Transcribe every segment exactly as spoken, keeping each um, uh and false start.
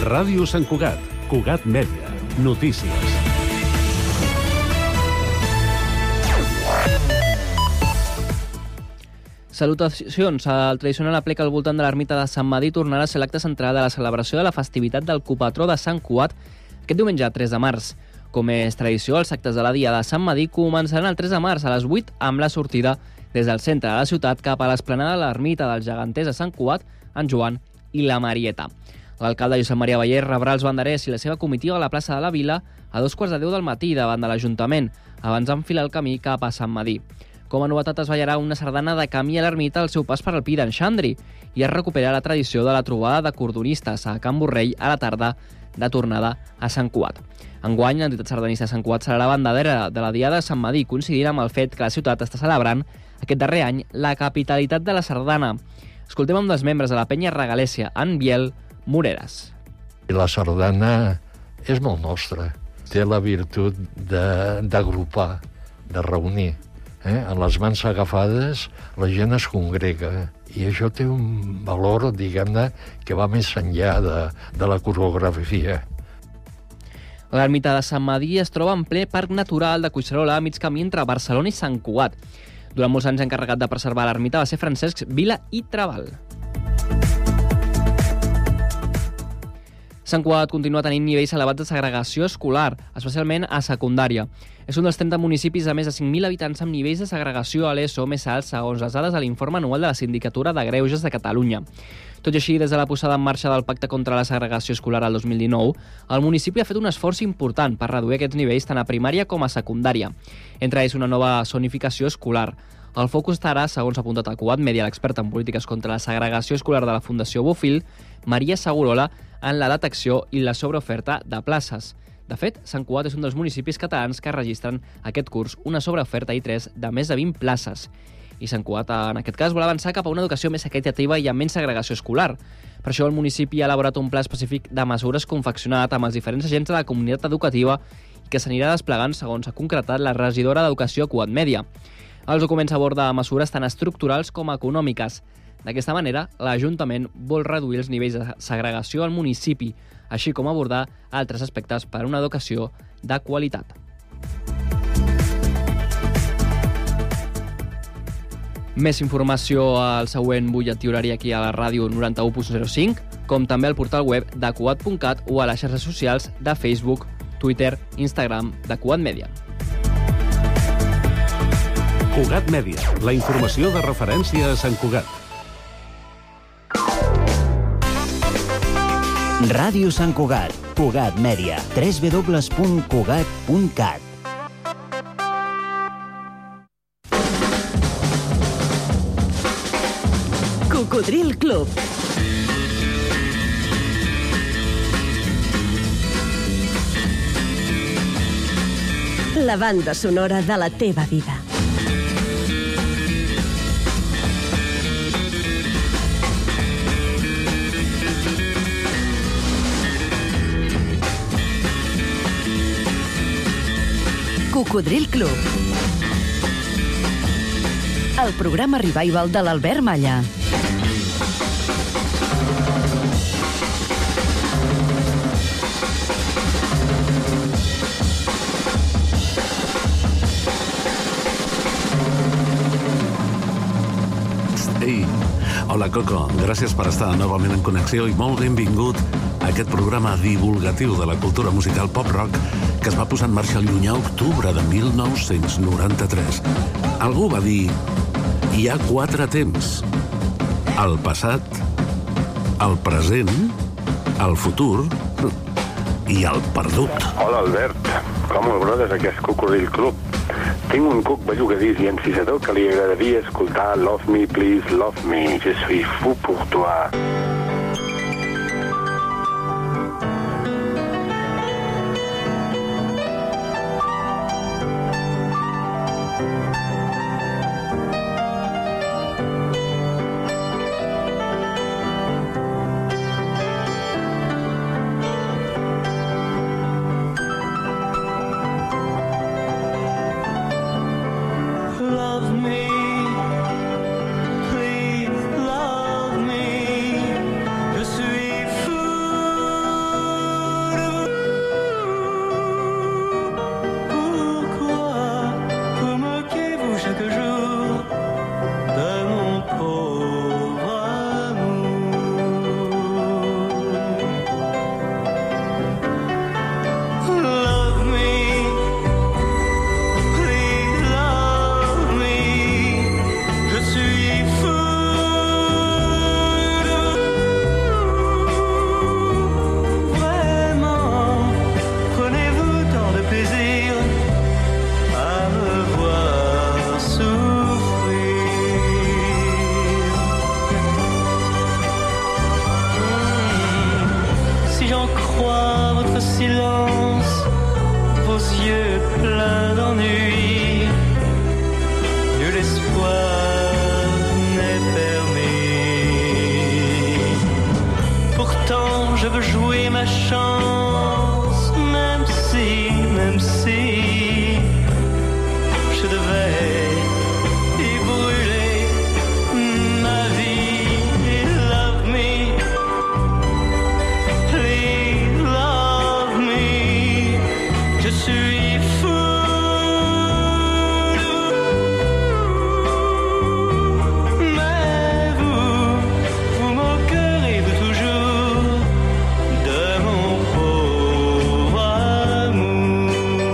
Ràdio Sant Cugat, Cugat Mèdia, notícies. Salutacions. El tradicional aplec al voltant de l'ermita de Sant Medir tornarà a ser l'acte central de la celebració de la festivitat del copatró de Sant Cugat aquest diumenge tres de març. Com és tradició, els actes de la Dia de Sant Medir començaran el tres de març a les vuit amb la sortida des del centre de la ciutat cap a l'esplanada de l'ermita dels geganters de Sant Cugat, en Joan i la Marieta. L'alcalde Josep Maria Ballés rebrà els banderers i la seva comitiva a la plaça de la Vila a dos quarts de deu del matí davant de l'Ajuntament, abans d'enfilar el camí cap a Sant Medir. Com a novetat es ballarà una sardana de camí a l'ermita al seu pas per al Pi d'en Xandri i es recupera la tradició de la trobada de cordonistes a Can Borrell a la tarda de tornada a Sant Cugat. Enguany, l'entitat sardanista de Sant Cugat serà la bandadera de la Diada de Sant Medir, coincidint amb el fet que la ciutat està celebrant aquest darrer any la capitalitat de la sardana. Escoltem amb dels membres de la penya regalèsia, en Biel Moreres. La sardana és molt nostra. Té la virtut d'agrupar, de, de reunir. Eh? En les mans agafades la gent es congrega i això té un valor, diguem-ne, que va més enllà de, de la coreografia. L'ermita de Sant Medir es troba en ple parc natural de Collserola, a mig camí entre Barcelona i Sant Cugat. Durant molts anys encarregat de preservar l'ermita va ser Francesc Vila i Trabal. Sant Cugat continua tenint nivells elevats de segregació escolar, especialment a secundària. És un dels trenta municipis de més de cinc mil habitants amb nivells de segregació a l'ESO més alts segons les dades de l'informe anual de la Sindicatura de Greuges de Catalunya. Tot i així, des de la posada en marxa del Pacte contra la Segregació Escolar al dos mil dinou, el municipi ha fet un esforç important per reduir aquests nivells tant a primària com a secundària. Entre ells, una nova zonificació escolar. El focus estarà, segons ha apuntat a Cugat Mèdia, l'experta en polítiques contra la segregació escolar de la Fundació Bofill, Maria Segurola, en la detecció i la sobreoferta de places. De fet, Sant Cugat és un dels municipis catalans que registren aquest curs una sobreoferta I tres de més de vint places. I Sant Cugat, en aquest cas, vol avançar cap a una educació més equitativa i amb menys segregació escolar. Per això el municipi ha elaborat un pla específic de mesures confeccionat amb els diferents agents de la comunitat educativa i que s'anirà desplegant segons ha concretat la regidora d'Educació Cugat Mèdia. Els documents aborda mesures tant estructurals com econòmiques. D'aquesta manera, l'Ajuntament vol reduir els nivells de segregació al municipi, així com abordar altres aspectes per a una educació de qualitat. Més informació al següent butlletí horari aquí a la ràdio noranta-u punt zero cinc, com també al portal web de cugat punt cat o a les xarxes socials de Facebook, Twitter, Instagram de Cugat Mèdia. Cugat Mèdia, la informació de referència a Sant Cugat. Ràdio Sant Cugat, Cugat Mèdia, w w w punt cugat punt cat. Cocodril Club. La banda sonora de la teva vida. Cocodril Club. El programa revival de l'Albert Malla. Ei, hola Coco, gràcies per estar novament en connexió i molt benvingut a aquest programa divulgatiu de la cultura musical pop-rock que es va posar en marxa el llunyà octubre de mil nou-cents noranta-tres. Algú va dir, hi ha quatre temps, el passat, el present, el futur i el perdut. Hola Albert, com el brodes aquest Cocodril Club? Tinc un cuc bellugadís i encisador que li agradaria escoltar Love Me, Please Love Me, Je suis fou pour toi. Love me, please love me. froid, votre silence, vos yeux pleins d'ennui, nul espoir n'est permis. Pourtant je veux jouer ma chance, même si, même si je devais y brûler ma vie. Love me, please love me. Je suis fou. Mais vous, vous moquerez de toujours de mon pauvre amour.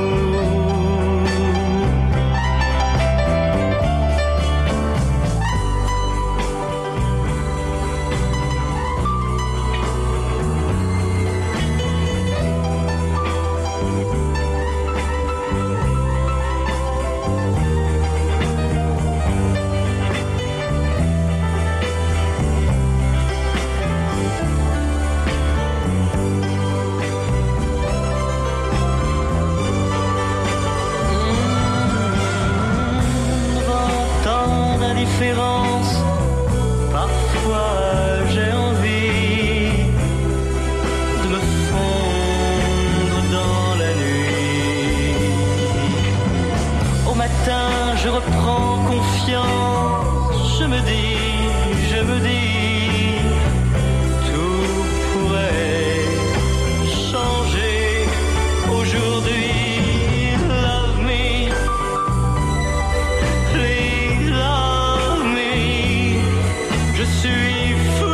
Tant d'indifférence, parfois j'ai envie de me fondre dans la nuit. Au matin, je reprends confiance, je me dis, je me dis, tout pourrait changer aujourd'hui. Love me, please love me. Je suis fou.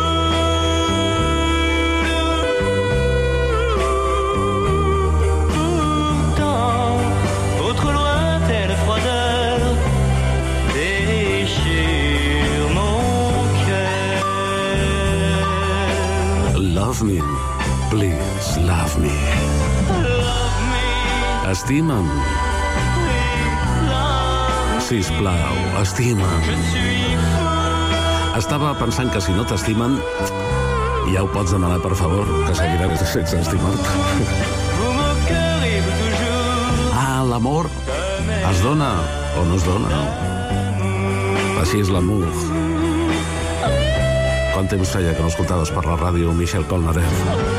Pourtant, votre lointaine froideur déchire mon cœur. Love me, please love me. Love me, Estima'm, please love me. sisplau, estima'm. Je suis fou. Estava pensant que si no t'estimen, ja ho pots demanar, per favor, que seguiràs sense estimar-te. Vous moquerez de toujours. Ah, l'amor es dona o no es dona. Així és l'amor. Quant temps feia que no escoltaves per la ràdio Michel Polnareff?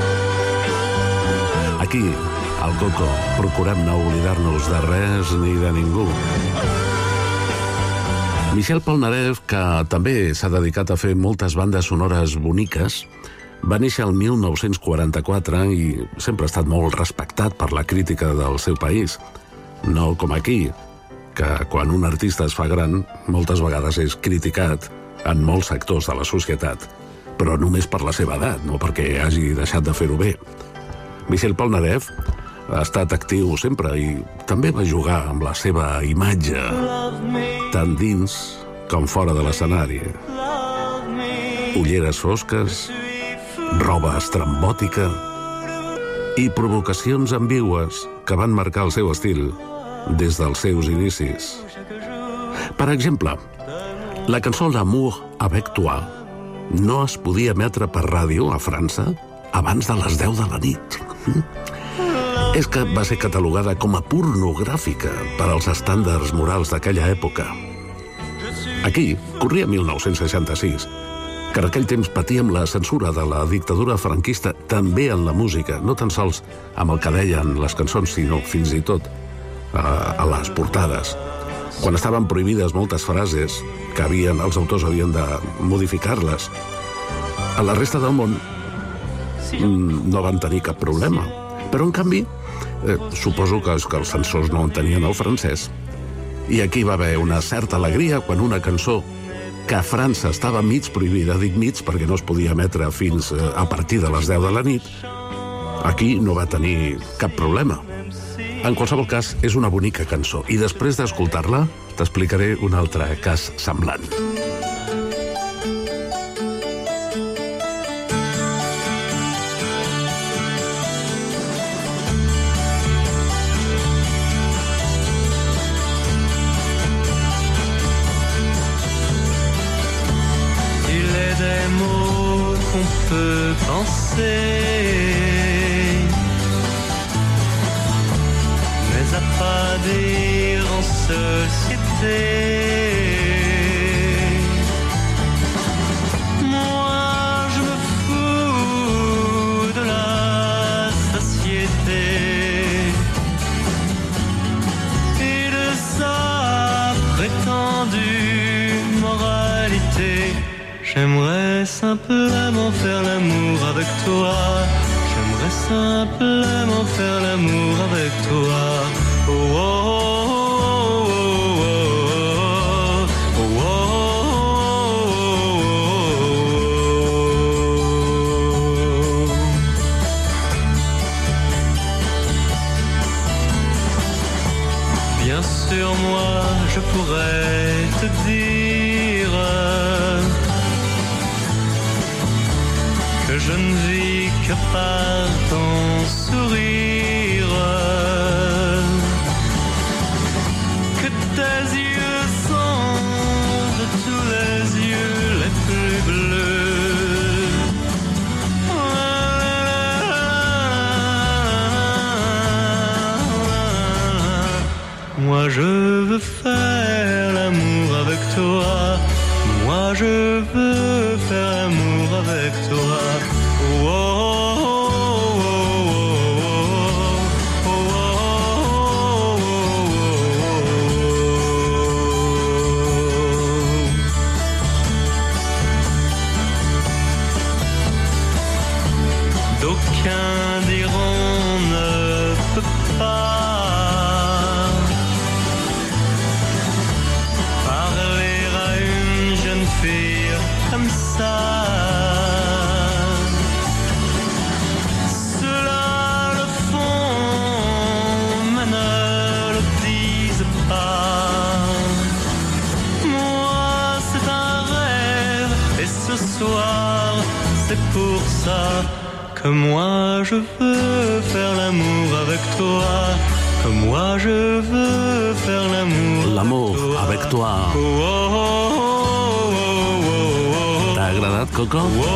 Aquí, al Coco, procurem no oblidar-nos de res ni de ningú. Michel Polnareff, que també s'ha dedicat a fer moltes bandes sonores boniques, va néixer el mil nou-cents quaranta-quatre i sempre ha estat molt respectat per la crítica del seu país. No com aquí, que quan un artista es fa gran, moltes vegades és criticat en molts sectors de la societat, però només per la seva edat, no perquè hagi deixat de fer-ho bé. Michel Polnareff ha estat actiu sempre i també va jugar amb la seva imatge, tant dins com fora de l'escenari. Ulleres fosques, roba estrambòtica i provocacions ambigües que van marcar el seu estil des dels seus inicis. Per exemple, la cançó L'amour avec toi no es podia emetre per ràdio a França abans de les deu de la nit. És que va ser catalogada com a pornogràfica per als estàndards morals d'aquella època. Aquí corria mil nou-cents seixanta-sis, que en aquell temps patíem la censura de la dictadura franquista també en la música, no tan sols amb el que deien les cançons, sinó fins i tot a, a les portades. Quan estaven prohibides moltes frases que havien, els autors havien de modificar-les, a la resta del món no van tenir cap problema. Però, en canvi, eh, suposo que, que els censors no entenien el francès. I aquí va haver una certa alegria quan una cançó que a França estava mig prohibida, dic mig perquè no es podia emetre fins a partir de les deu de la nit, aquí no va tenir cap problema. En qualsevol cas, és una bonica cançó, i després d'escoltar-la t'explicaré un altre cas semblant. Il est des mots qu'on peut penser les appâts dire en société. Moi, je me fous de la société et de sa prétendue moralité. J'aimerais simplement faire l'amour avec toi. J'aimerais simplement faire l'amour avec toi. Oh, oh, oh, oh, oh, oh, oh. Bien sûr, moi, je pourrais te dire que je ne vis que par ton sourire, que tes yeux sont de tous les yeux les plus bleus. Moi je veux faire l'amour avec toi. Moi je veux faire l'amour avec toi. Oh, oh, oh, oh, oh, oh, oh. D'aucuns diront ne peut pas parler à une jeune fille comme ça. Cela le font, mais ne le disent pas. Moi, c'est un rêve, et ce soir, c'est pour ça que moi je veux faire l'amour avec toi. Que moi je veux faire l'amour L'amour avec toi. avec toi. Oh, oh, oh, oh, oh. T'ha agradat, Coco? Oh, oh,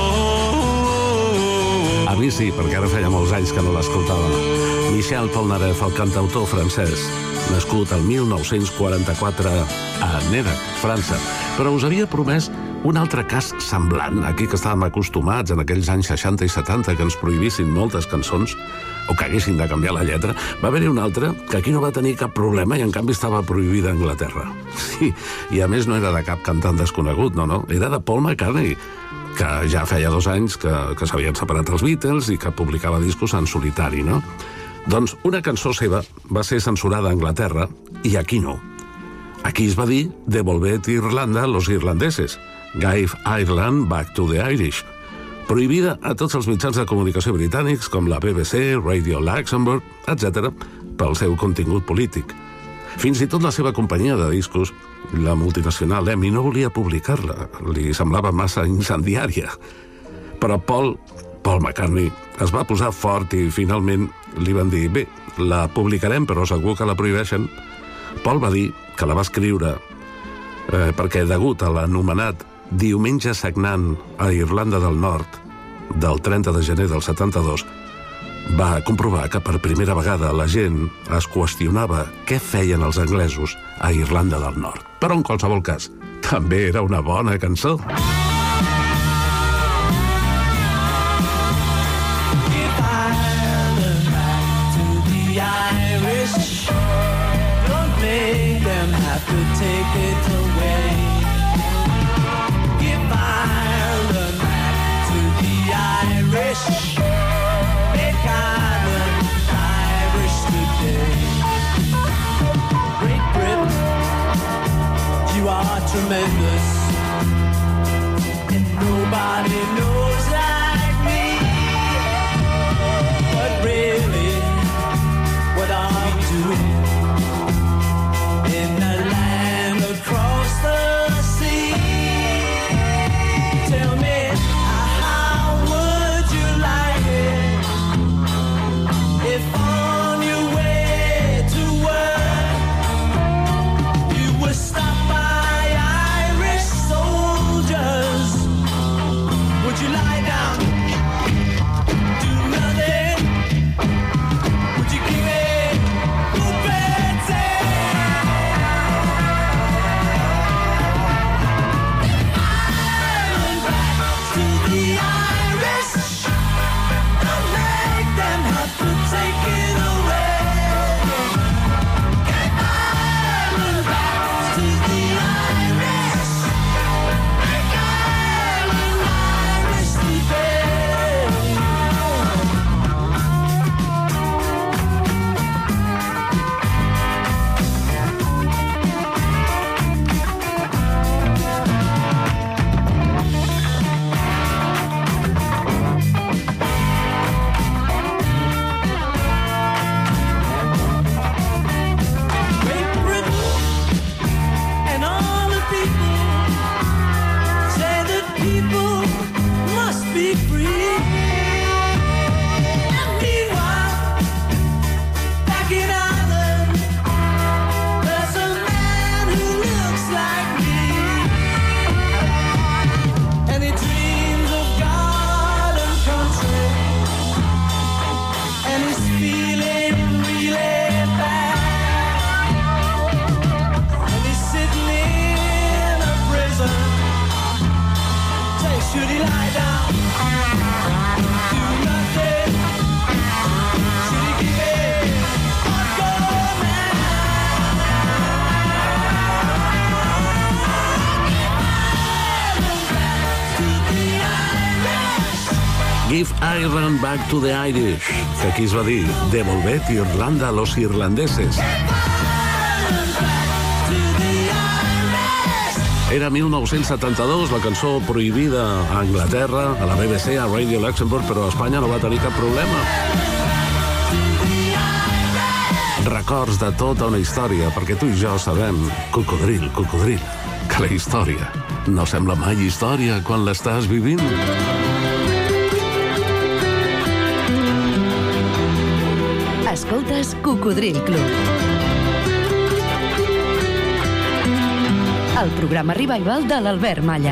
oh. A mi sí, perquè ara feia molts anys que no l'escoltava. Michel Polnareff, el cantautor francès, nascut el mil nou-cents quaranta-quatre a Nerac, França. Però us havia promès un altre cas semblant, aquí que estàvem acostumats en aquells anys seixanta i setanta que ens prohibissin moltes cançons o que haguessin de canviar la lletra. Va haver-hi un altre que aquí no va tenir cap problema i en canvi estava prohibida a Anglaterra. Sí, i a més no era de cap cantant desconegut, no, no, era de Paul McCartney, que ja feia dos anys que, que s'havien separat els Beatles i que publicava discos en solitari, no? Doncs una cançó seva va ser censurada a Anglaterra i aquí no. Aquí es va dir Devolved Irlanda a los irlandeses, Give Ireland Back to the Irish, prohibida a tots els mitjans de comunicació britànics com la B B C, Radio Luxembourg, etcètera, pel seu contingut polític. Fins i tot la seva companyia de discos, la multinacional EMI, no volia publicar-la, li semblava massa incendiària. Però Paul, Paul McCartney es va posar fort i finalment li van dir bé, la publicarem però segur que la prohibeixen. Paul va dir que la va escriure eh, perquè degut a l'anomenat Diumenge sagnant a Irlanda del Nord del trenta de gener del setanta-dos va comprovar que per primera vegada la gent es qüestionava què feien els anglesos a Irlanda del Nord. Però en qualsevol cas, també era una bona cançó. Tremendous, and nobody knows like me. But really, what are you doing in a land across the sea? Tell me, how would you like it if on your way to work you were stopped by Irish Ireland back to the Irish, que aquí es va dir devolvet Irlanda a los irlandeses. Era mil nou-cents setanta-dos, la cançó prohibida a Anglaterra, a la B B C, a Radio Luxembourg, però a Espanya no va tenir cap problema. Records de tota una història, perquè tu i jo sabem, cocodril, cocodril, que la història no sembla mai història quan l'estàs vivint. Escoltes Cocodril Club. El programa revival de l'Albert Malla.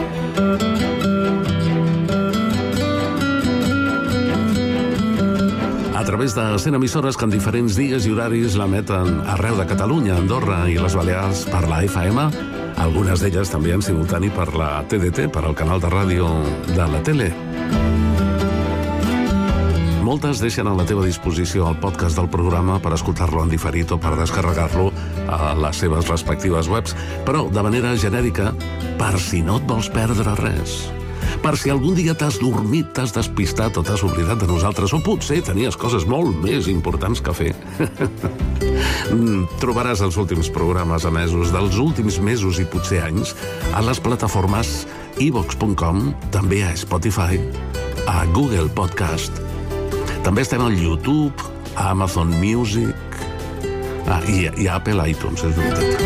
A través de cent emissores que en diferents dies i horaris l'emeten arreu de Catalunya, Andorra i les Balears per la F M, algunes d'elles també en simultani per la T D T, per al canal de ràdio de la tele. Moltes deixen a la teva disposició el podcast del programa per escoltar-lo en diferit o per descarregar-lo a les seves respectives webs, però de manera genèrica, per si no et vols perdre res. Per si algun dia t'has dormit, t'has despistat o t'has oblidat de nosaltres, o potser tenies coses molt més importants que fer. Trobaràs els últims programes emesos dels últims mesos i potser anys a les plataformes i vox punt com, també a Spotify, a Google Podcast. També estem al YouTube, a Amazon Music ah, i, i a Apple iTunes, és veritat.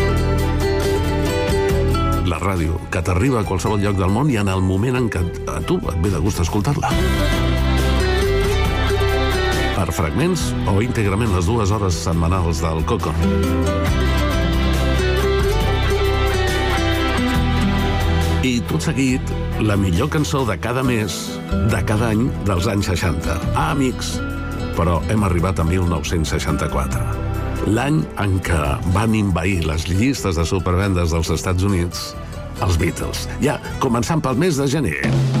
La ràdio, que t'arriba a qualsevol lloc del món i en el moment en què a tu et ve de gust escoltar-la. Per fragments o íntegrament les dues hores setmanals del Coco. I tot seguit, la millor cançó de cada mes, de cada any dels anys seixanta. Ah, amics, però hem arribat a mil nou-cents seixanta-quatre. L'any en què van envair les llistes de supervendes dels Estats Units els Beatles. Ja, començant pel mes de gener.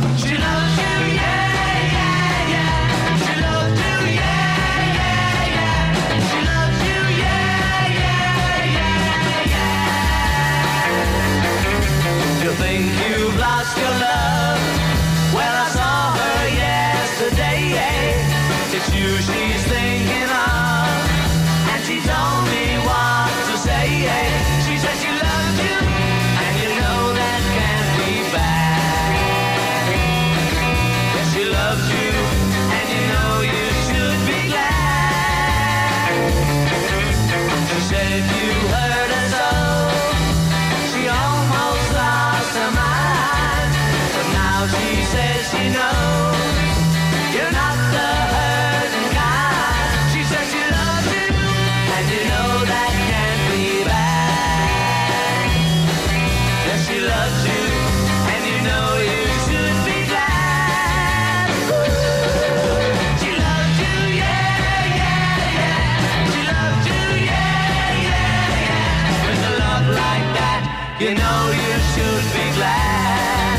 You know you should be glad.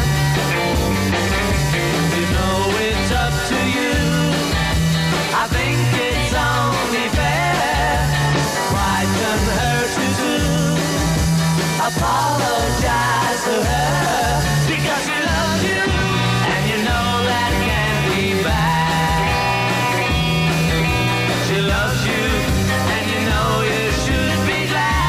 You know it's up to you. I think it's only fair. Pride can hurt you too. Apologize to her because she loves you, and you know that can't be bad. She loves you, and you know you should be glad.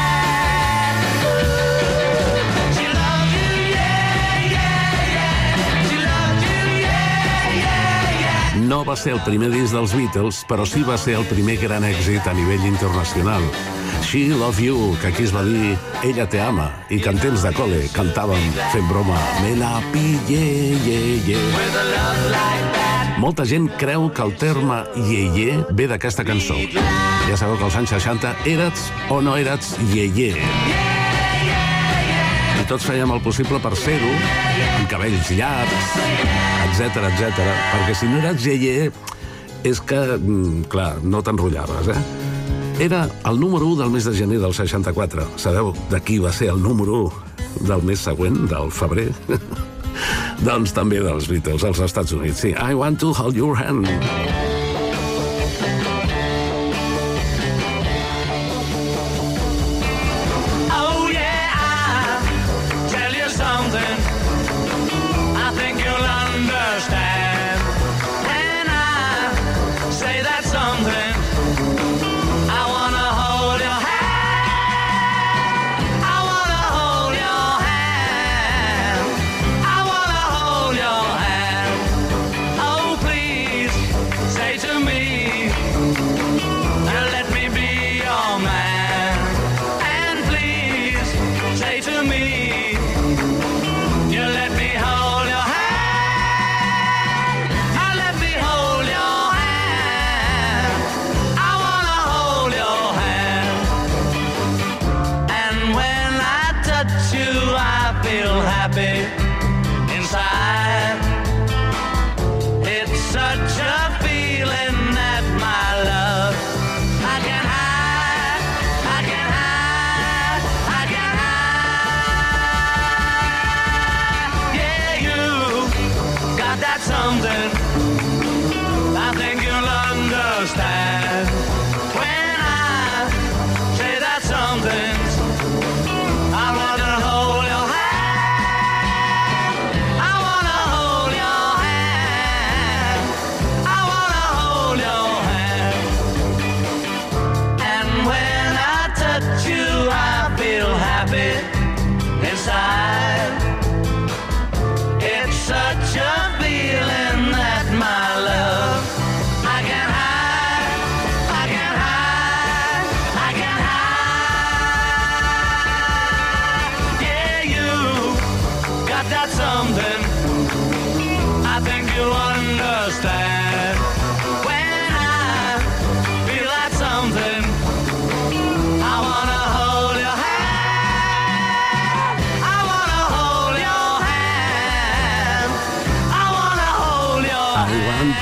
No va ser el primer disc dels Beatles, però sí va ser el primer gran èxit a nivell internacional. She Love You, que aquí es va dir Ella te ama, i que en temps de col·le cantàvem fent broma Me la pillé, ye, ye. Molta gent creu que el terme ye, ye ve d'aquesta cançó. Ja sabeu que als anys seixanta eres o no eres ye, ye. I tots fèiem el possible per ser-ho, amb cabells llargs, etcètera, etcètera, perquè si no eres ye-ye, és que, clar, no t'enrotllaves, eh? Era el número u del mes de gener del seixanta-quatre. Sabeu de qui va ser el número u del mes següent, del febrer? Doncs també dels Beatles, als Estats Units, sí. I want to hold your hand. I think you'll understand. And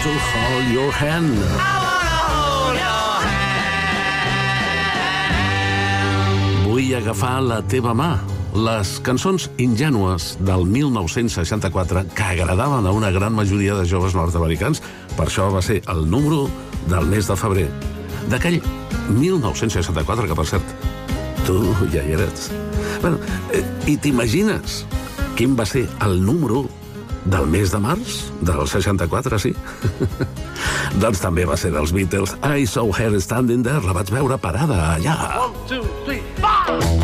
to hold your hand. Vull agafar la teva mà. Les cançons ingènues del mil nou-cents seixanta-quatre que agradaven a una gran majoria de joves nord-americans, per això va ser el número del mes de febrer d'aquell mil nou-cents seixanta-quatre, que per cert, tu ja hi eres. Bueno, eh, i t'imagines quin va ser el número del mes de març del seixanta-quatre, sí? Doncs també va ser dels Beatles. I saw her standing there. La vaig veure parada allà. One, two, three, five!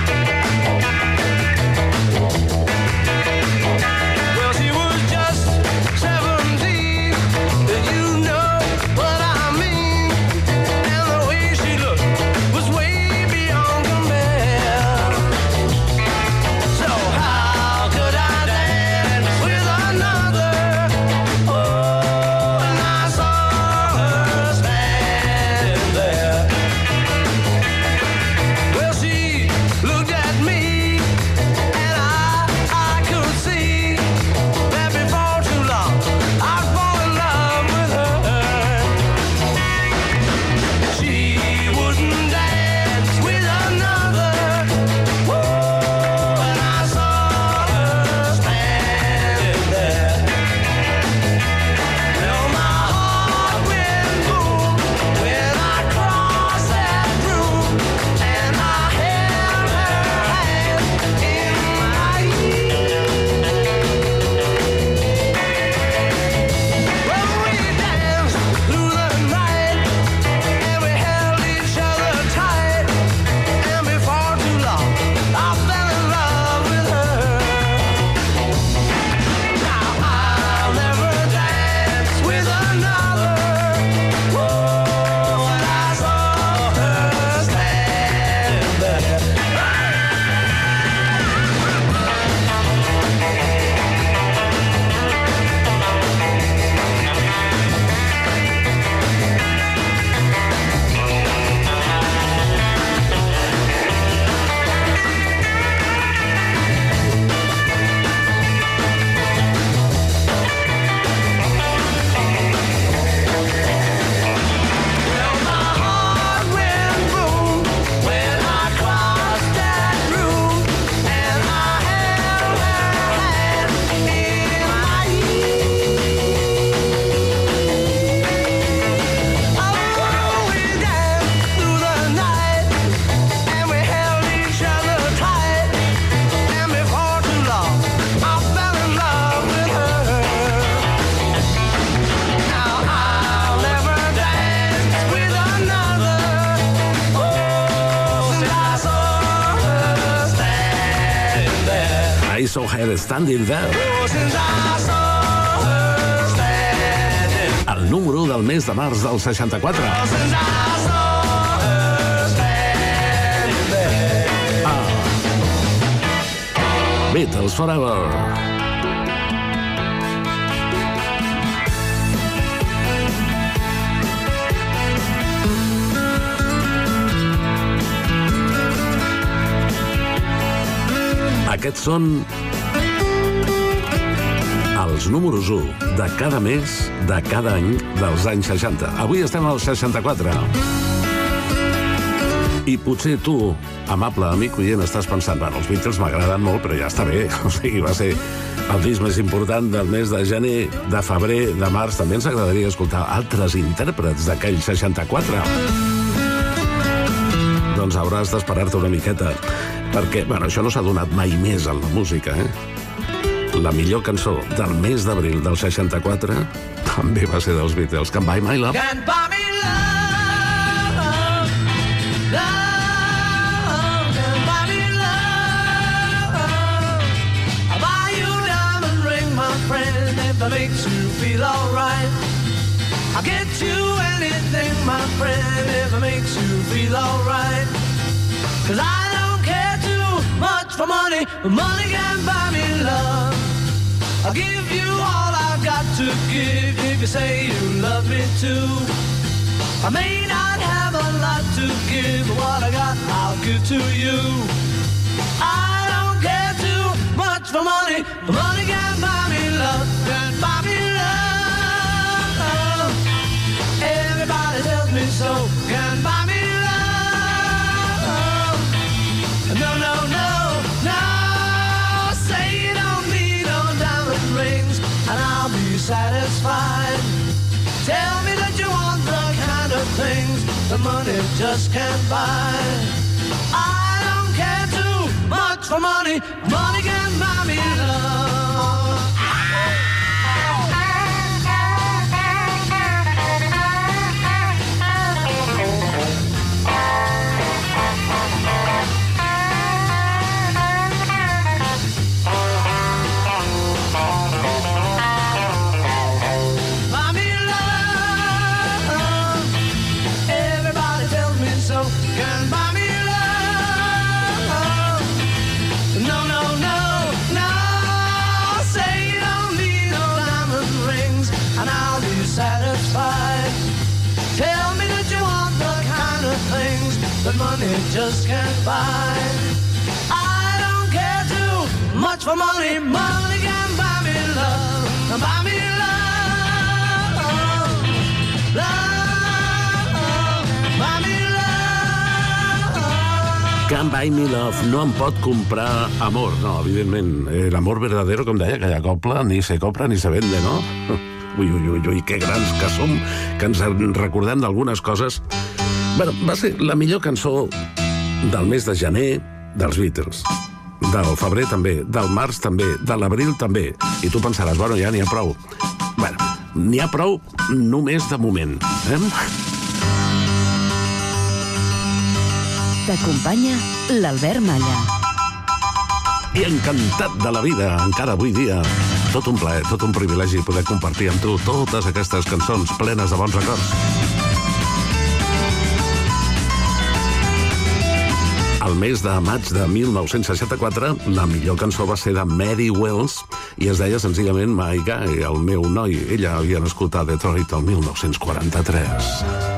I saw her standing there. El número del mes de març del seixanta-quatre. Ah. Beatles Forever. Aquests són els números u de cada mes de cada any dels anys seixanta. Avui estem al seixanta-quatre. I potser tu, amable amic oient, estàs pensant, bueno, els Beatles m'agraden molt, però ja està bé. O sigui, va ser el disc més important del mes de gener, de febrer, de març. També ens agradaria escoltar altres intèrprets d'aquell seixanta-quatre. Doncs hauràs d'esperar-te una miqueta, perquè, bueno, això no s'ha donat mai més en la música, eh? La millor cançó del mes d'abril del seixanta-quatre també va ser dels Beatles, Can't Buy My Love. Can't buy me love, love, can't buy me love. I'll buy you a diamond ring, my friend, if that makes you feel alright. I'll get you anything, my friend, if it makes you feel alright. Cause I don't care too much for money, but money can't buy me love. I'll give you all I've got to give if you say you love me too. I may not have a lot to give, but what I got I'll give to you. I don't care too much for money, but money can't buy me love, can't buy me love. satisfied. Tell me that you want the kind of things the money just can't buy. I don't care too much for money. Money can buy me love. That money just can't buy. I don't care too much for money. Money can buy me love. Buy me love. Love. Buy me love. Can't Buy Me Love no em pot comprar amor. No, evidentment. El amor verdadero, com deia, que ja copla, ni se compra ni se vende, no? Ui, ui, ui, ui, que grans que som, que ens recordem d'algunes coses. Bueno, va ser la millor cançó del mes de gener dels Beatles. Del febrer també, del març també, de l'abril també. I tu pensaràs, bueno, ja n'hi ha prou. Bueno, n'hi ha prou només de moment. Eh? T'acompanya l'Albert Malla. I encantat de la vida, encara avui dia. Tot un plaer, tot un privilegi poder compartir amb tu totes aquestes cançons plenes de bons records. El mes de maig de mil nou-cents seixanta-quatre, la millor cançó va ser de Mary Wells i es deia senzillament My Guy, el meu noi. Ella havia nascut a Detroit el mil nou-cents quaranta-tres.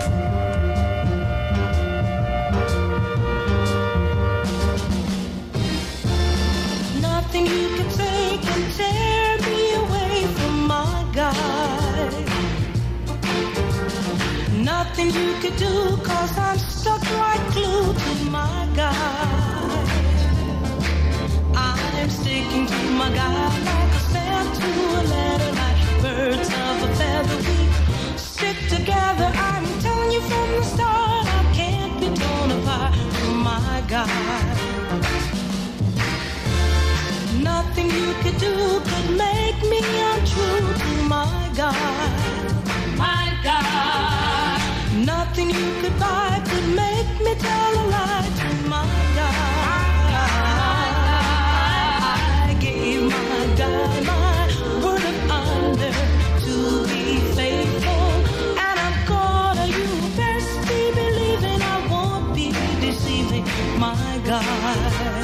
Nothing you can say can tear me away from my guy. Nothing you could do, cause I'm stuck like glue to my guy. I'm sticking to my guy like a stamp to a letter, like birds of a feather. We stick together, I'm telling you from the start, I can't be torn apart from my guy. Nothing you could do could make me untrue to my guy. My guy. Nothing you could buy could make me tell a lie to my guy. I gave my guy my word of honor to be faithful, and I'm gonna, you best be believing I won't be deceiving my guy.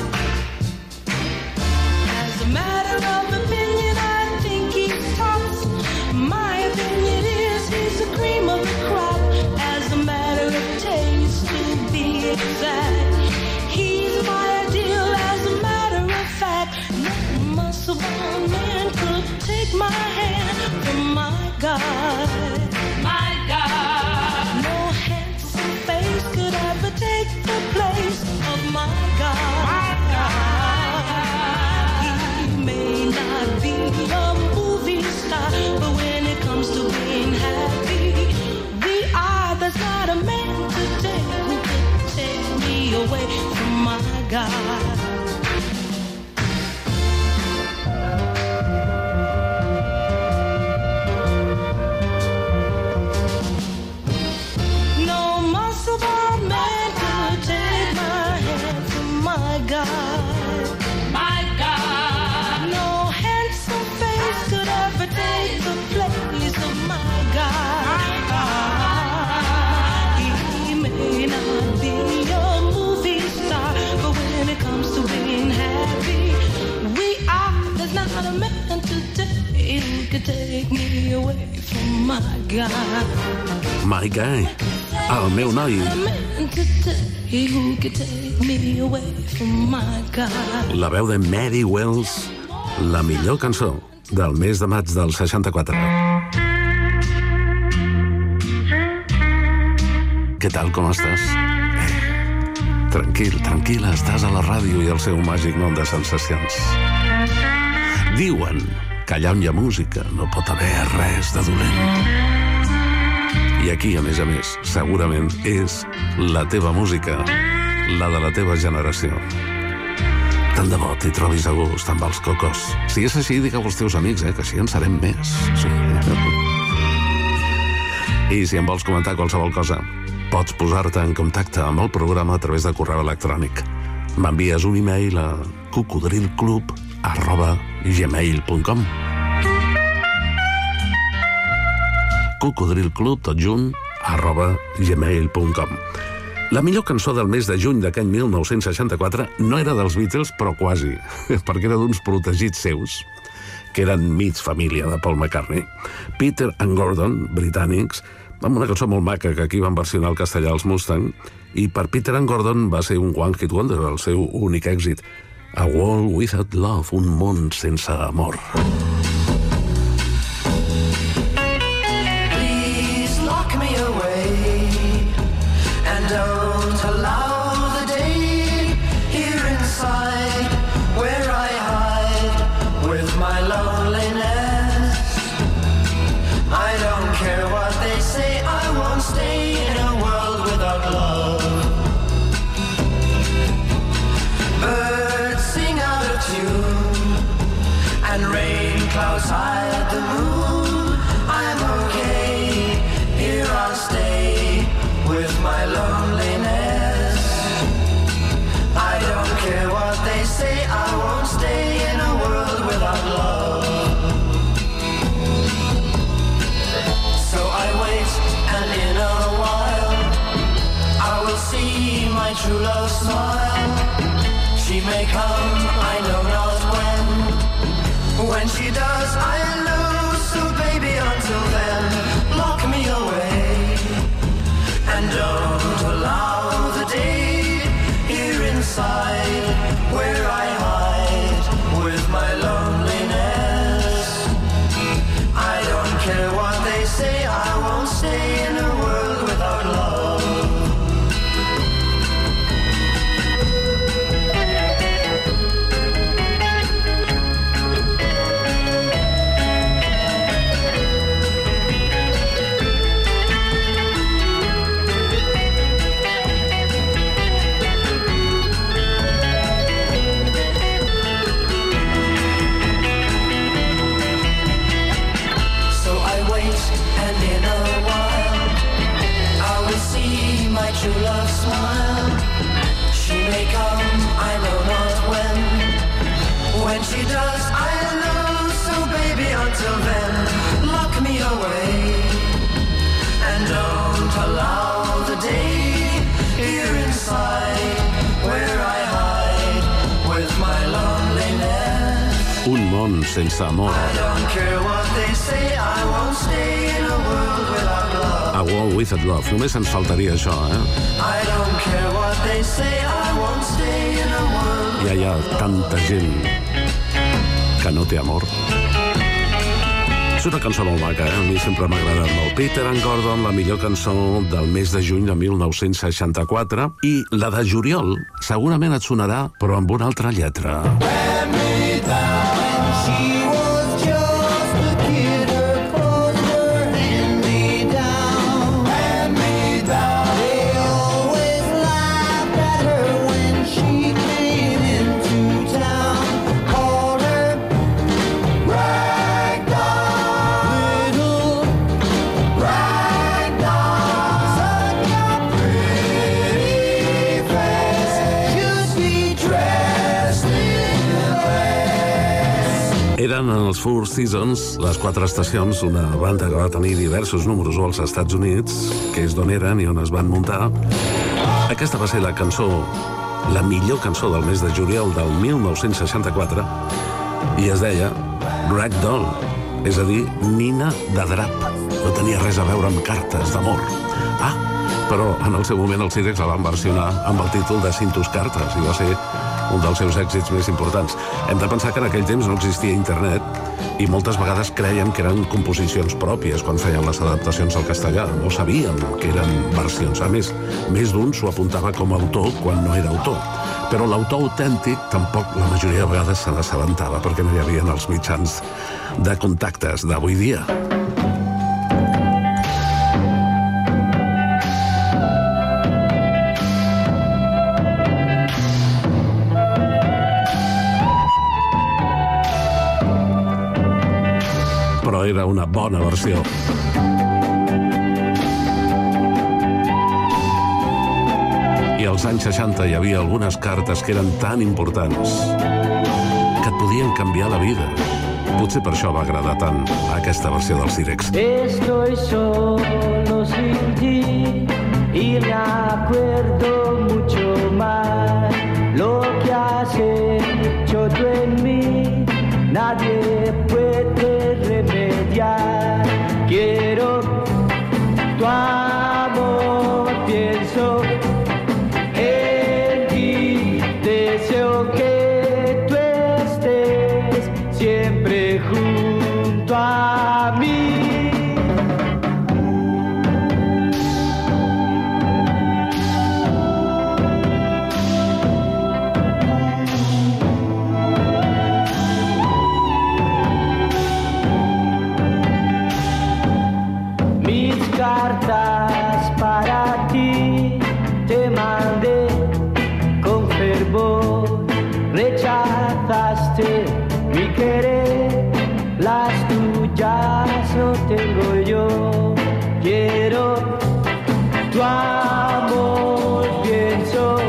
As a matter of opinion, I think he's tops. My opinion is he's the cream of the crop. As a matter of taste, to be exact, he's my ideal. As a matter of fact, no muscle-bound man could take my hand from my guy. My guy. No handsome face could ever take the place of my guy. My guy. He may not be a movie star, but when it comes to being happy, we are. There's not a man today who could take me away from my guy. No muscle-bound man could take my hand from my guy. My guy. No handsome face could ever take the place of my guy. He may not be a movie star, but when it comes to being happy, we are. There's not a man today who could take me away from my guy. My Guy, el meu noi. La veu de Mary Wells, la millor cançó del mes de maig del seixanta-quatre. Què tal, com estàs? Tranquil, tranquil·la, estàs a la ràdio i el seu màgic món de sensacions. Diuen que allà on hi ha música no pot haver res de dolent. I aquí, a més a més, segurament és la teva música, la de la teva generació. Tant de bo t'hi trobis a gust amb els cocos. Si és així, digueu als teus amics, eh, que així en serem més. Sí. I si em vols comentar qualsevol cosa, pots posar-te en contacte amb el programa a través de correu electrònic. M'envies un e-mail a cocodrilclub arroba gmail punt com. cocodrilclub, tot junt, arroba gmail punt com. La millor cançó del mes de juny d'aquell mil nou-cents seixanta-quatre no era dels Beatles, però quasi, perquè era d'uns protegits seus, que eren mig família de Paul McCartney, Peter and Gordon, britànics, amb una cançó molt maca que aquí van versionar el castellà als Mustang, i per Peter and Gordon va ser un one hit wonder, el seu únic èxit. A World Without Love, un món sense amor. Please lock me away and don't allow the day here inside where I hide with my loneliness. I don't care what they say, I won't stay in a world without love. Birds sing out of tune and rain clouds hide the moon. I'm okay, here I'll stay with my loneliness. I don't care what they say, I won't stay in a world without love. So I wait, and in a while I will see my true love smile. She may come, I know not when. When she does, I lose. So baby, until then, lock me away and don't allow the day here inside where I hide with my loneliness. I don't care what they say, I won't stay in a world without love. My true love smile. She may come, I know not when. When she does, I know. So baby, until then, lock me away and don't allow the day here inside where I hide with my loneliness. Un món sense amor. I don't care what they say, I won't stay in a world without love. A World Without Love. Només ens faltaria això, eh? I don't care what they say, I won't stay in a world. Ja hi ha tanta gent que no té amor. És una cançó molt maca, eh? A mi sempre m'ha agradat molt. Peter and Gordon, la millor cançó del mes de juny de mil nou-cents seixanta-quatre. I la de juliol segurament et sonarà, però amb una altra lletra. Eren els Four Seasons, les quatre estacions, una banda que va tenir diversos números als Estats Units, que és d'on eren i on es van muntar. Aquesta va ser la cançó, la millor cançó del mes de juliol del mil nou-cents seixanta-quatre, i es deia Ragdoll, és a dir, nina de drap. No tenia res a veure amb cartes d'amor. Ah, però en el seu moment els Sirex la van versionar amb el títol de Cintus Cartes, i va ser un dels seus èxits més importants. Hem de pensar que en aquell temps no existia internet i moltes vegades creien que eren composicions pròpies quan feien les adaptacions al castellà. No sabien que eren versions. A més, més d'un s'ho apuntava com a autor quan no era autor. Però l'autor autèntic tampoc la majoria de vegades se n'assabentava perquè no hi havia els mitjans de contactes d'avui dia. Però era una bona versió. I als anys seixanta hi havia algunes cartes que eren tan importants que et podien canviar la vida. Potser per això va agradar tant aquesta versió dels Sirex. Estoy solo sin ti y me acuerdo mucho más lo que has hecho tú en mí. Nadie puede remediar. Quiero tu amor, pienso en ti, deseo que tú estés siempre junto a mí. Cartas para ti te mandé con fervor, rechazaste mi querer, las tuyas no tengo yo. Quiero tu amor, pienso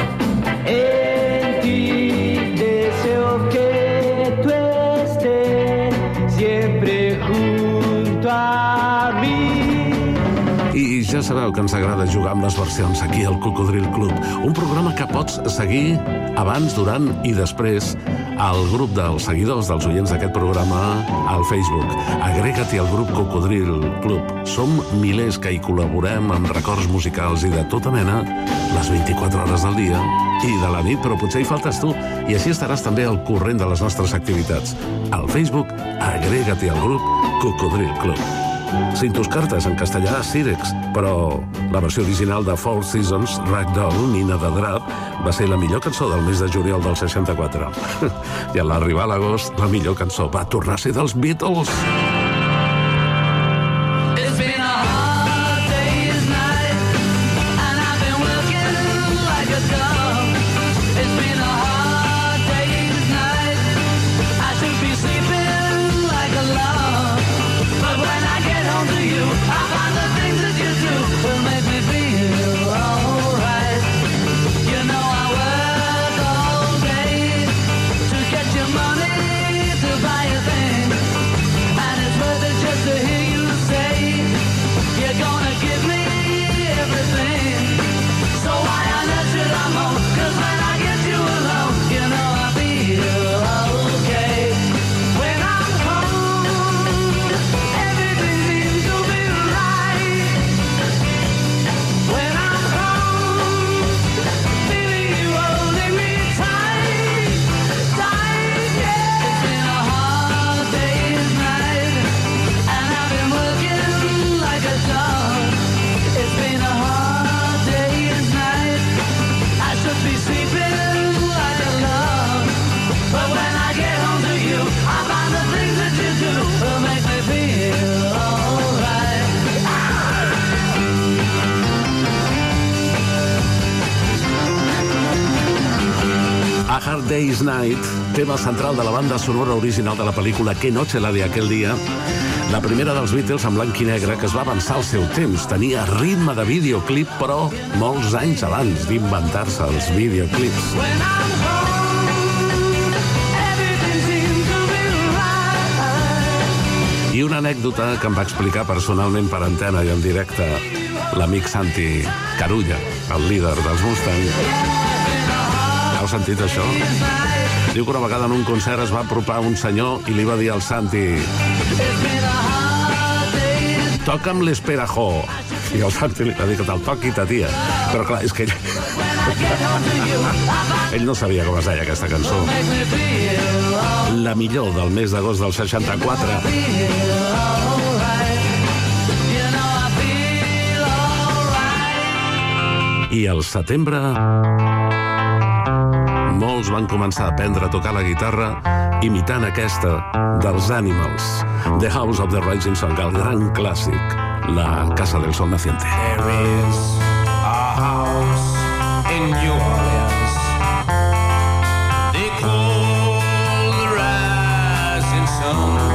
en ti, deseo que tú estés siempre junto a mí. I ja sabeu que ens agrada jugar amb les versions aquí al Cocodril Club, un programa que pots seguir abans, durant i després al grup dels seguidors, dels oients d'aquest programa al Facebook. Agrega-t'hi al grup Cocodril Club. Som milers que hi col·laborem amb records musicals i de tota mena les vint-i-quatre hores del dia i de la nit, però potser hi faltes tu i així estaràs també al corrent de les nostres activitats. Al Facebook, agrega-t'hi al grup Cocodril Club. Sin tus cartes, en castellà, Sirex, però la versió original de Four Seasons, Ragdoll, Nina de Drap, va ser la millor cançó del mes de juliol del seixanta-quatre. I a l'arribar a l'agost, la millor cançó va tornar a ser dels Beatles. A Hard Day's Night, tema central de la banda sonora original de la pel·lícula Que noche la de aquel día, la primera dels Beatles en blanc i negre que es va avançar al seu temps. Tenia ritme de videoclip, però molts anys abans d'inventar-se els videoclips. I una anècdota que em va explicar personalment per antena i en directe l'amic Santi Carulla, el líder dels Mustang. Heu sentit això? Diu que una vegada en un concert es va apropar un senyor i li va dir al Santi: toca'm l'Esperajó. I el Santi li va dir que te'l toqui ta tia. Però clar, és que ell... ell no sabia com es deia aquesta cançó. La millor del mes d'agost del seixanta-quatre. I al setembre molts van començar a aprendre a tocar la guitarra imitant aquesta dels Animals, The House of the Rising Sun, el gran clàssic, la Casa del Sol Naciente. There is a house in New Orleans they call the Rising Sun.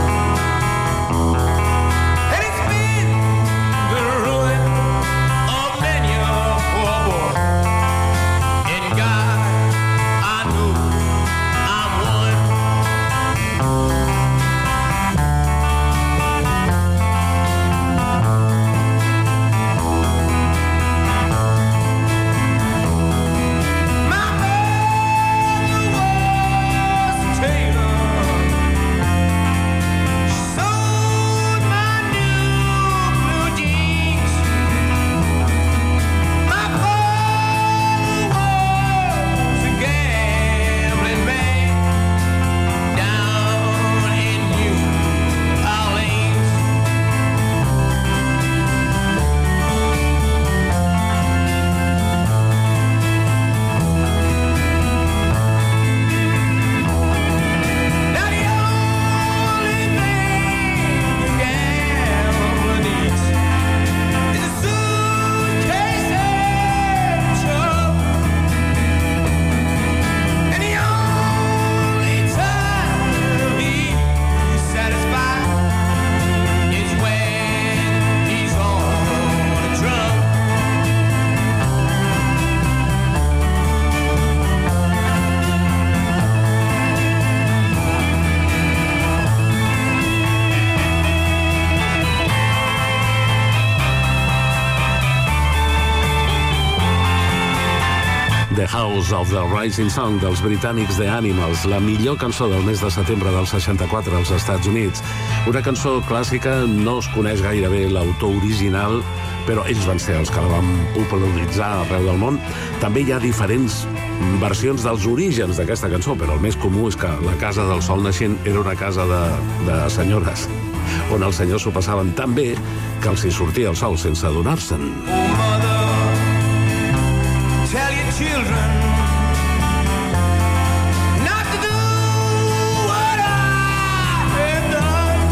The House of the Rising Sun dels britànics The Animals, la millor cançó del mes de setembre del seixanta-quatre als Estats Units. Una cançó clàssica, no es coneix gairebé l'autor original, però ells van ser els que la van popularitzar arreu del món. També hi ha diferents versions dels orígens d'aquesta cançó, però el més comú és que la Casa del Sol Naixent era una casa de, de senyores, on els senyors s'ho passaven tan bé que els hi sortia el sol sense adonar-se'n. Oh, mother, tell your children not to do what I have done.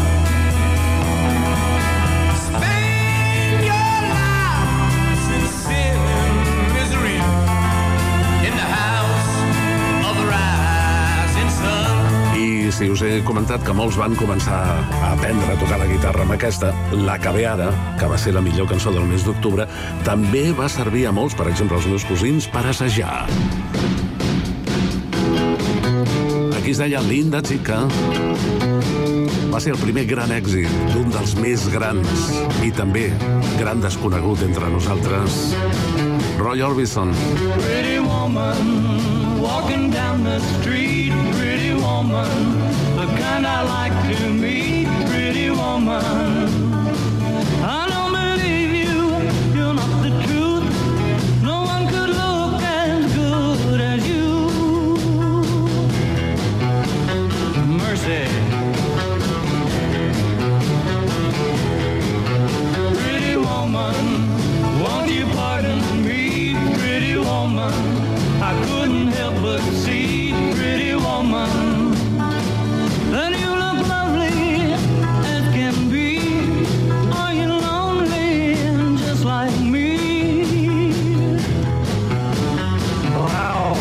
Spend your lives in sin and misery in the house of the rising sun. I si us he comentat que molts van començar a aprendre a tocar la guitarra amb aquesta, La Caveada, que va ser la millor cançó del mes d'octubre, també va servir a molts, per exemple als meus cosins, per assajar. Aquí es deia Linda Chica. Va ser el primer gran èxit d'un dels més grans i també gran desconegut entre nosaltres, Roy Orbison. Pretty woman, walking down the street, pretty woman, the kind I like to meet, pretty woman. I don't believe you, you're not the truth. No one could look as good as you. Mercy. Pretty woman, won't you pardon me, pretty woman? I couldn't help but see, pretty woman, that you look lovely as can be. Are you lonely just like me? Wow.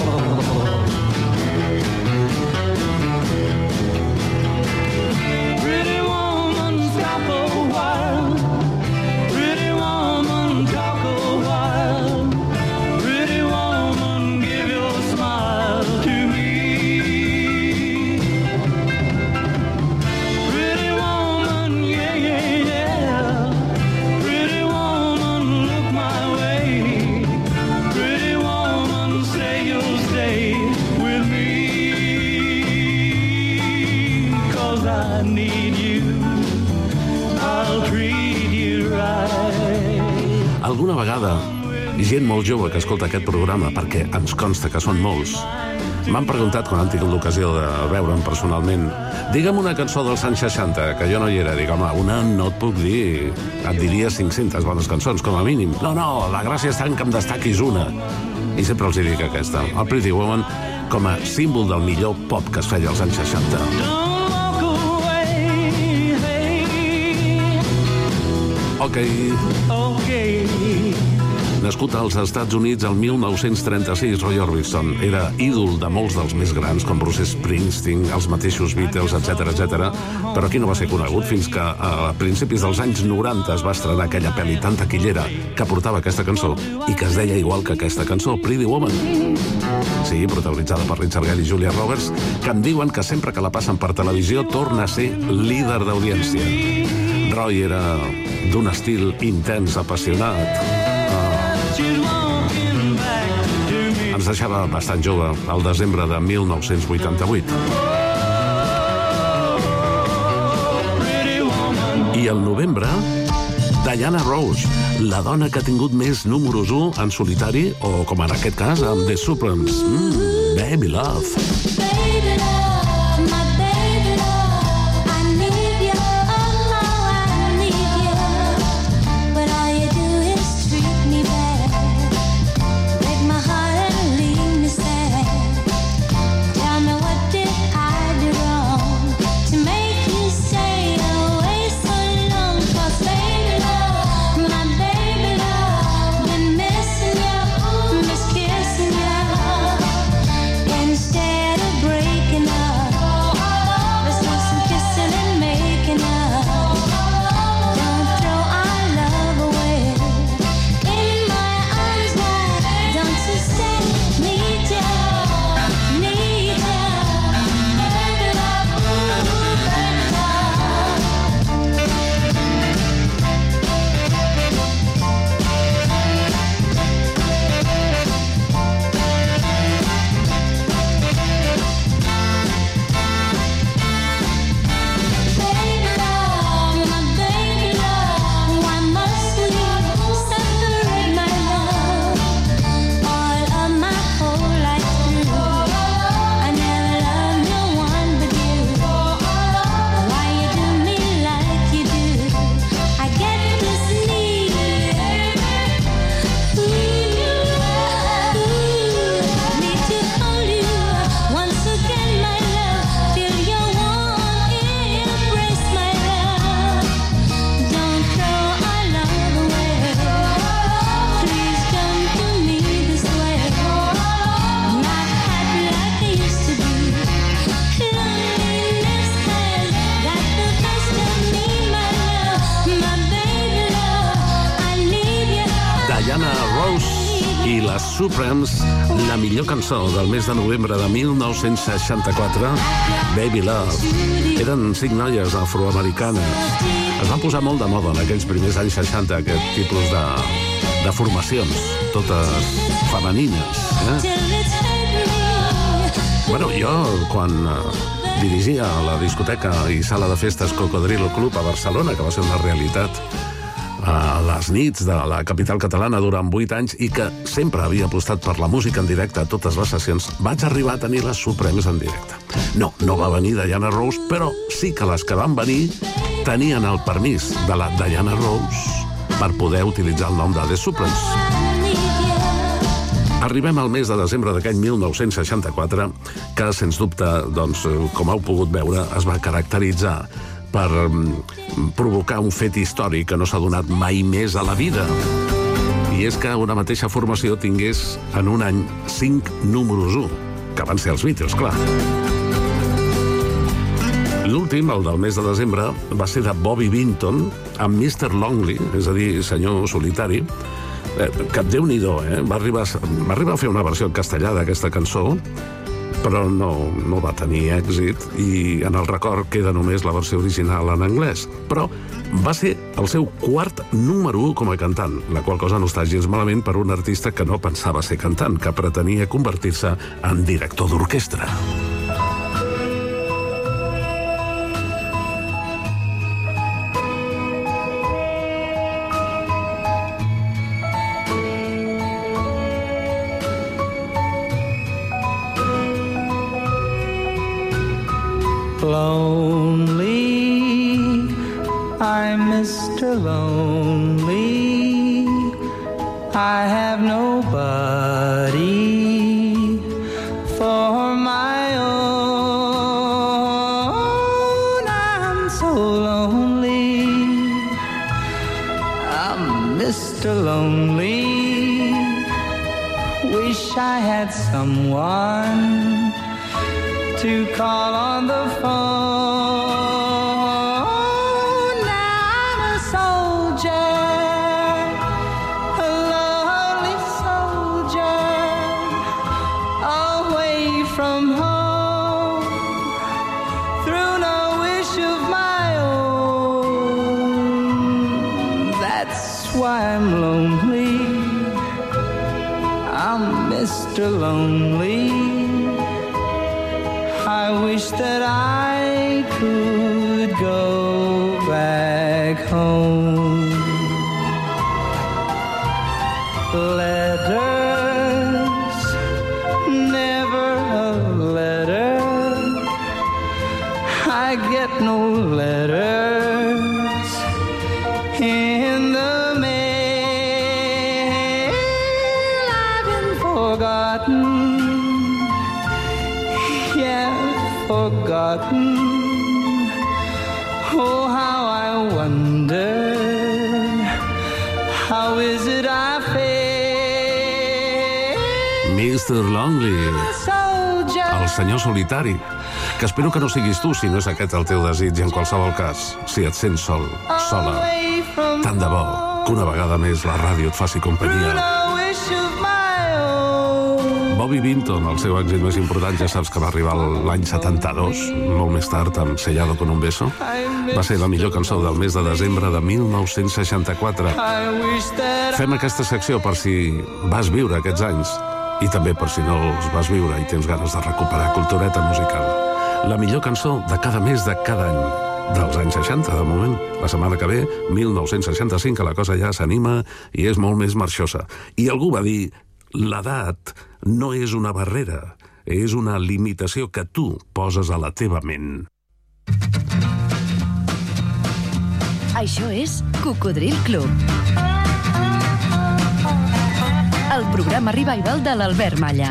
Pretty woman, stop a while. Pretty woman, talk a while. Pretty woman, give your smile to alguna vegada gent molt jove que escolta aquest programa, perquè ens consta que són molts, m'han preguntat, quan han tingut l'ocasió de veure'm personalment, digue'm una cançó dels anys seixanta, que jo no hi era. Dic, home, una no et puc dir. Et diria cinc-centes bones cançons, com a mínim. No, no, la gràcia està en que em destaquis una. I sempre els hi dic aquesta. El Pretty Woman com a símbol del millor pop que es feia als anys seixanta. Ok. Ok. Nascut als Estats Units el mil nou-cents trenta-sis, Roy Orbison era ídol de molts dels més grans, com Bruce Springsteen, els mateixos Beatles, etcètera, etcètera, però aquí no va ser conegut fins que a principis dels anys noranta es va estrenar aquella pel·li tan taquillera que portava aquesta cançó i que es deia igual que aquesta cançó, Pretty Woman. Sí, protagonitzada per Richard Gere i Julia Roberts, que em diuen que sempre que la passen per televisió torna a ser líder d'audiència. Roy era d'un estil intens, apassionat. Ens deixava bastant jove, al desembre de mil nou-cents vuitanta-vuit. I al novembre, Diana Ross, la dona que ha tingut més números u en solitari, o com en aquest cas, amb The Supremes. Mm, Baby Love. Supremes, la millor cançó del mes de novembre de mil nou-cents seixanta-quatre, Baby Love. Eren cinc noies afroamericanes. Es van posar molt de moda en aquells primers anys seixanta, aquest tipus de, de formacions, totes femenines. Eh? Bueno, jo, quan eh, dirigia la discoteca i sala de festes Cocodrilo Club a Barcelona, que va ser una realitat a les nits de la capital catalana durant vuit anys i que sempre havia apostat per la música en directe a totes les sessions, vaig arribar a tenir les Supremes en directe. No, no va venir Diana Ross, però sí que les que van venir tenien el permís de la Diana Ross per poder utilitzar el nom de The Supremes. Arribem al mes de desembre d'aquell mil nou-cents seixanta-quatre, que, sens dubte, doncs, com heu pogut veure, es va caracteritzar per provocar un fet històric que no s'ha donat mai més a la vida. I és que una mateixa formació tingués en un any cinc números u, que van ser els Beatles, clar. L'últim, el del mes de desembre, va ser de Bobby Vinton amb mister Lonely, és a dir, senyor solitari, que Déu-n'hi-do, eh? Va arribar, va arribar a fer una versió en castellà d'aquesta cançó, però no, no va tenir èxit i en el record queda només la versió original en anglès. Però va ser el seu quart número u com a cantant, la qual cosa no està gens malament per un artista que no pensava ser cantant, que pretenia convertir-se en director d'orquestra. lonely. I'm Mister Lonely. I have nobody for my own. I'm so lonely. I'm Mister Lonely. Wish I had someone to call on the phone. Now I'm a soldier, a lonely soldier, away from home, through no wish of my own. That's why I'm lonely. I'm Mister Lonely. I wish that I could go back home. Letters, never a letter. I get no letters in the mail. I've been forgotten. Forgotten. Oh, how I wonder, how is it I feel? mister Lonely, el senyor solitari, que espero que no siguis tu si no és aquest el teu desig. En qualsevol cas, si et sents sol, sola, tant de bo que una vegada més la ràdio et faci companyia. Bobby Vinton, el seu èxit més important, ja saps que va arribar l'any setanta-dos, molt més tard, amb Sellado con un beso. Va ser la millor cançó del mes de desembre de mil nou-cents seixanta-quatre. Fem aquesta secció per si vas viure aquests anys i també per si no els vas viure i tens ganes de recuperar cultureta musical. La millor cançó de cada mes de cada any, dels anys seixanta, de moment. La setmana que ve, mil nou-cents seixanta-cinc, que la cosa ja s'anima i és molt més marxosa. I algú va dir: l'edat no és una barrera, és una limitació que tu poses a la teva ment. Això és Cocodril Club. El programa revival de l'Albert Malla.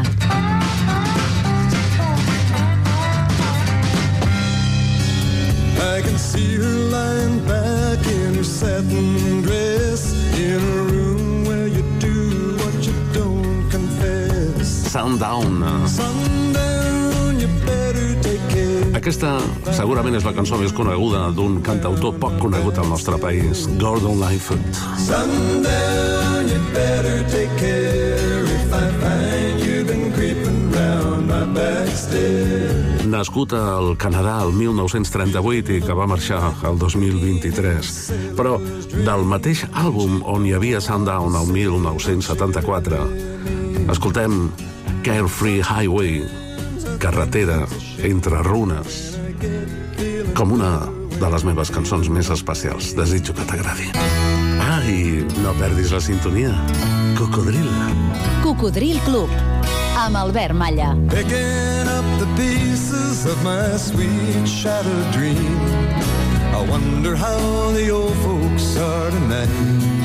I can see her lying back in her satin dress in a room where you do what you don't confess. Sundown. Sundown, you better take care. Aquesta segurament és la cançó més coneguda d'un cantautor poc conegut al nostre país, Gordon Lightfoot. Sundown, you better take care if I find you've been creeping round my back stairs. Nascut al Canadà el mil nou-cents trenta-vuit i que va marxar el dos mil vint-i-tres. Però del mateix àlbum on hi havia Sundown el mil nou-cents setanta-quatre, escoltem Carefree Highway, carretera entre runes, com una de les meves cançons més especials. Desitjo que t'agradi. Ah, i no perdis la sintonia. Cocodril. Cocodril Club, amb Albert Malla. Picking up the pieces of my sweet shattered dream. I wonder how the old folks are tonight.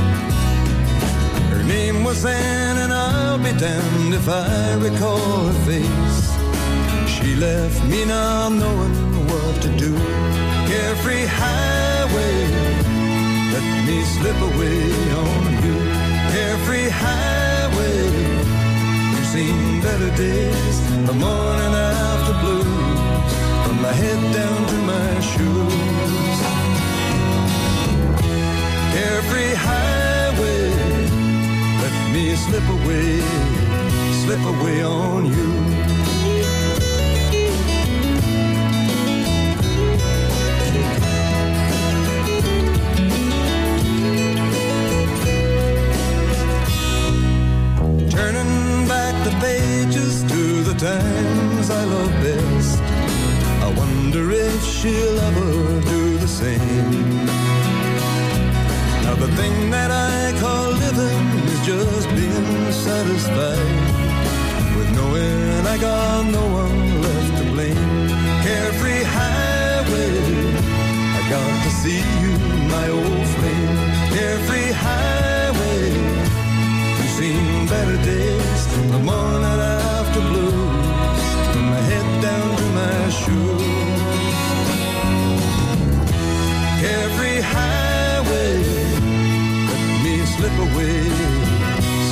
Her name was Anne, and I'll be damned if I recall her face. She left me now knowing what to do. Carefree highway, let me slip away on you. Carefree highway, you've seen better days, the morning after blues, from my head down to my shoes. Carefree highway, let me slip away, slip away on you. Turning back the pages to the times I love best, I wonder if she'll ever do the same. Now the thing that I call living is just being satisfied with knowing I got no one left to blame. Carefree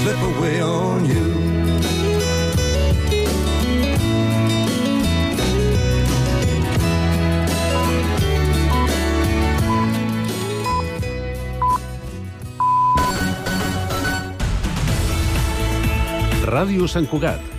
slip away on you. Ràdio Sant Cugat,